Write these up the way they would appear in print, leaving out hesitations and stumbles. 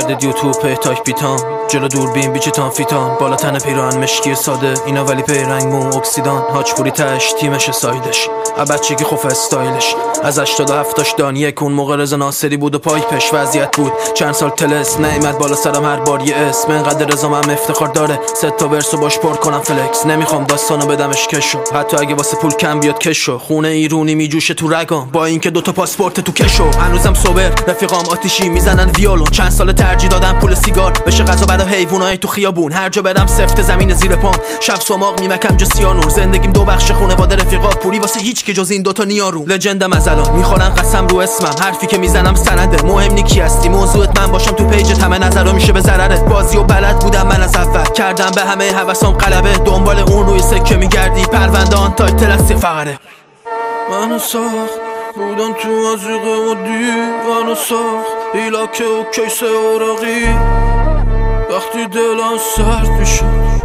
جدید یوتیوب تاک بیتام، جلو دوربین بیچتان فیتام، بالا تن پیران مشکی ساده اینا ولی پیرنگ مو اکسیدان، هاچپوری تش تیمش سایدش بچگی خوف استایلش، از 87 دانیه کون موقع رضا ناصری بود و پایپش وضعیت بود چند سال تلس نعمت بالا سرم هر بار یه اسم انقدر رضا من افتخار داره 3 تا ورسو باش پر کنم فلکس، نمیخوام داستانو بدمش کشو حتی اگه واسه پول کم بیاد کشو، خونه ایرونی میجوشه تو رگام با اینکه 2 تا پاسپورت تو کشو، هنوزم صبر رفیقام آتیشی میزنن ویولون، چند سال ترجیح دادم پول سیگار بشه غذا برای حیوانای تو خیابون، هر جا برم سفت زمین زیر پام، شب سماق میمکم جسیانور، زندگیم 2 بخش خانواده رفیقا پوری واسه هیچ که جز این 2 تا نیارو، لجندم از الان میخورن قسم رو اسمم، حرفی که میزنم سنده، مهم نی کی هستی موضوعت من باشم تو پیجت همه نظرا میشه به ضررت، بازی و بلد بودم من از اول کردم به همه هوسام غلبه، دنبال اون روی سکه میگردی پرونده آن تایتل از فقره، منو ساخت بودم تو ازیق مدی، منو ساخت ایلاکه و کیسه اوراقی، وقتی دلم سرد میشد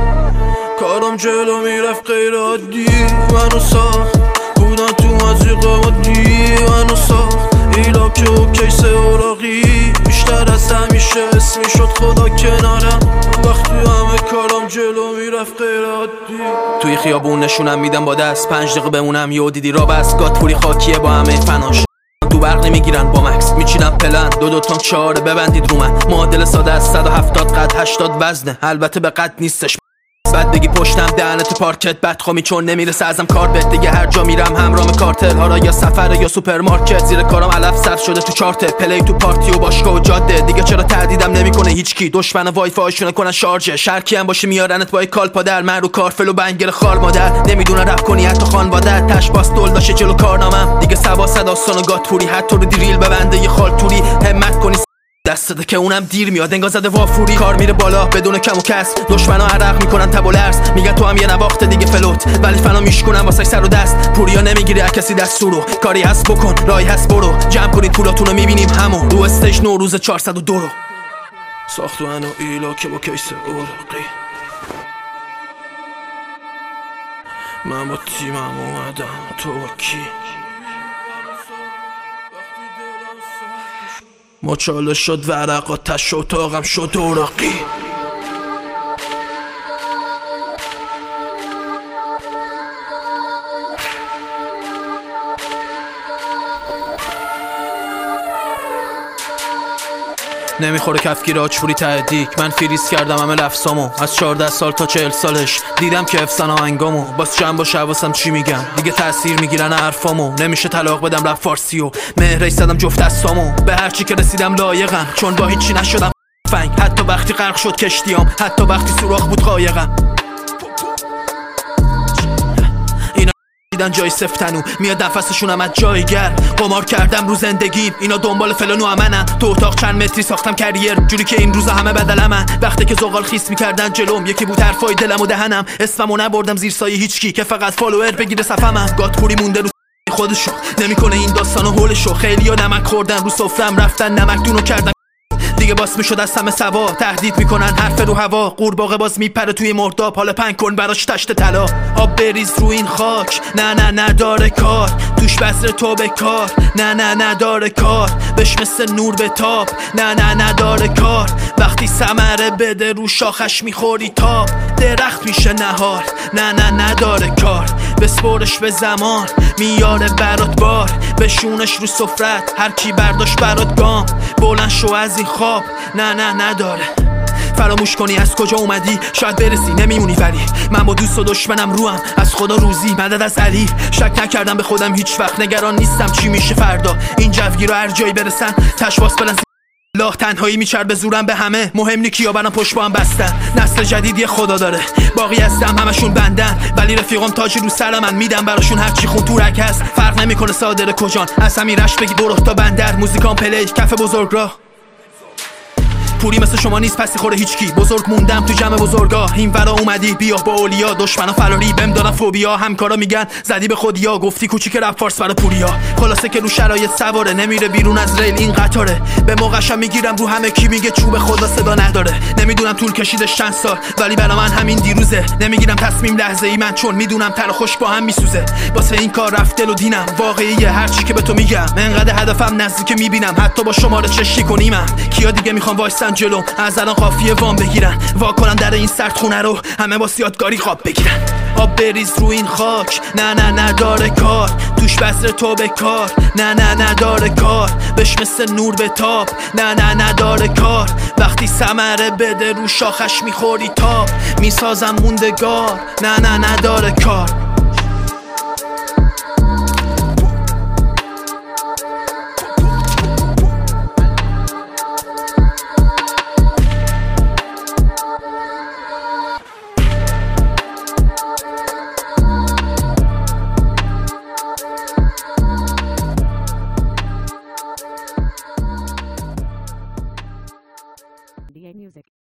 کارم جلو میرفت غیر عادی، منو ساخت بودم تو ازیق مدی، منو ساخت ایلاکه و کیسه اوراقی، بیشتر از همیشه اسمی شد خدا کنارم، وقتی همه کارم جلو میرفت غیر عادی، توی خیابون نشونم میدم با دست 5 دقیقه بمونم یه دیدی را بس، گاتپوری خاکیه با همه فناش تو برق نمیگیرن با مکس، میچینم پلن 2 تا 4 ببندید رو من، معادل ساده از 170 قد 80 وزنه، البته به قد نیستش بعد بگی پشتم دهنت پارکت بدخوامی چون نمیرسه ازم کار بهت دیگه، هر جا میرم همراه کارتل ها را یا سفر یا سوپرمارکت، زیر کارم علف صرف شده تو چارت پلی تو پارتی و باشگاه و جاده، دیگه چرا تهدیدم نمیکنه هیچکی، دشمن وای فایشونه کنن شارژ، شرکی هم باشه میارنت با کال پادر، من رو کارفل و بنگر خار مادر، نمیدونه رپ کنی حتی خانواده تش باستول داشه جلو کارنامم، دیگه سبا صداستان و گاتپوری حتی رو دریل ببنده یه خالتوری، همت کنی دستده که اونم دیر میاد انگار زده وافوری، کار میره بالا بدون کم و کس، دشمنا عرق میکنن تب و لرز، میگن تو هم یه نواخت دیگه فلوت، ولی فنا میشکنن واسه سر و دست، پوریا نمیگیره از کسی دستورو، کاری هست بکن راهی هست برو، جمع کنید پولاتونو میبینیم همون رو استیج نوروز 402 رو، ساخت منو ایلاکه با کیسه اوراقی، من با تیمم اومدم تو با کی، مچاله شد ورقا تش و اتاقم شد اوراقی، نمیخوره کفگیر آچپوری تهدیک، من فریز کردم همه لفظامو از 14 سال تا 40 سالش، دیدم که افسان آهنگامو باز جمع باشه حواسم چی میگم، دیگه تأثیر میگیرن حرفامو، نمیشه طلاق بدم رپ فارسیو، مهرش زدم جفت دستامو، به هرچی که رسیدم لایقم چون با هیچی نشدم فنگ، حتی وقتی غرق شد کشتیام، حتی وقتی سوراخ بود قایقم، دیدن جای سفتنو میاد نفسشونم از جایگر، قمار کردم رو زندگیم اینا دنبال فلانو امنن، تو اتاق چند متری ساختم کریر جوری که این روزا همه بدلمن، وقتی که زغال خیس میکردن جلوم یکی بود حرفای دلم و دهنم، اسممو نبردم زیر سایه هیچکی که فقط فالوور بگیره صفمم، گاتپوری مونده رو خودشو نمیکنه این داستانو هولشو، خیلیا نمک خوردن رو سفرم رفتن نمک دونو کردن دیگه باس میشد از همه سوا، تهدید میکنن حرف رو هوا، قورباغه باز میپره توی مرداب، حالا پنگ کن براش تشت طلا، آب بریز رو این خاک، نه نداره کار، توش بذر تو به کار، نه نداره کار، بش مثل نور به تاب، نه نداره کار، وقتی ثمره بده رو شاخش میخوری تاب، درخت میشه نهار، نه نداره کار، بسپرش به زمان میاره برات بار، بشونش رو سفرت هر کی برداشت برات گام، بلند شو از این خواب، نه نداره، فراموش کنی از کجا اومدی شاید برسی نمیمونی، ولی من با دوست و دشمنم روام، از خدا روزی مدد از علی، شک نکردم به خودم هیچ وقت، نگران نیستم چی میشه فردا، این جوگیر رو هر جایی برسن تشواس بلن لاه، تنهایی میچربه زورم به همه، مهم نی کیا برام پشت با هم بستن، نسل جدید یه خدا داره باقی هستم همشون بندن، ولی رفیقام تاجی رو سر من میدم براشون هرچی خون تو رگ هست، فرق نمیکنه صادر کجان، از همین رشت بگی برو تا بندر، موزیکام پلی کف بزرگ راه، پوری مثل شما نیست پسی خوره هیچکی. بزرگ موندم تو جمع بزرگا، این ورا اومدی بیا با اولیا. دشمنا فراری بهم دادن فوبیا، همکارا میگن زدی به خودیا. گفتی کوچیک رپ فارس برا پوریا. خلاصه که رو شرایط سواره، نمیره بیرون از ریل این قطاره. به موقعشم میگیرم رو همه کی میگه چوب خدا صدا نداره. نمیدونم طول کشیدش چند سال ولی برا من همین دیروزه. نمیگیرم تصمیم لحظه ای من چون میدونم تر و خشک با هم میسوزه. واسه این کار رفت دل و دینم واقعیه هرچی که به تو میگم. انقدر هدفم نزدیک میبینم حتی با شماره چشی کنیمم. کیا دیگه میخوام وایسن جلو از الان قافیه وام بگیرن. وا کنن در این سرد خونه رو همه با یادگاری خواب بگیرن. آب بریز رو این خاک، نه نه نداره کار. توش بذر تو به کار، نه نه نداره کار. بش مثل نور به تاب، نه نه نداره کار. وقتی ثمره بده رو شاخش میخوری تاب. میسازم موندگار، نه نه نداره کار. Music.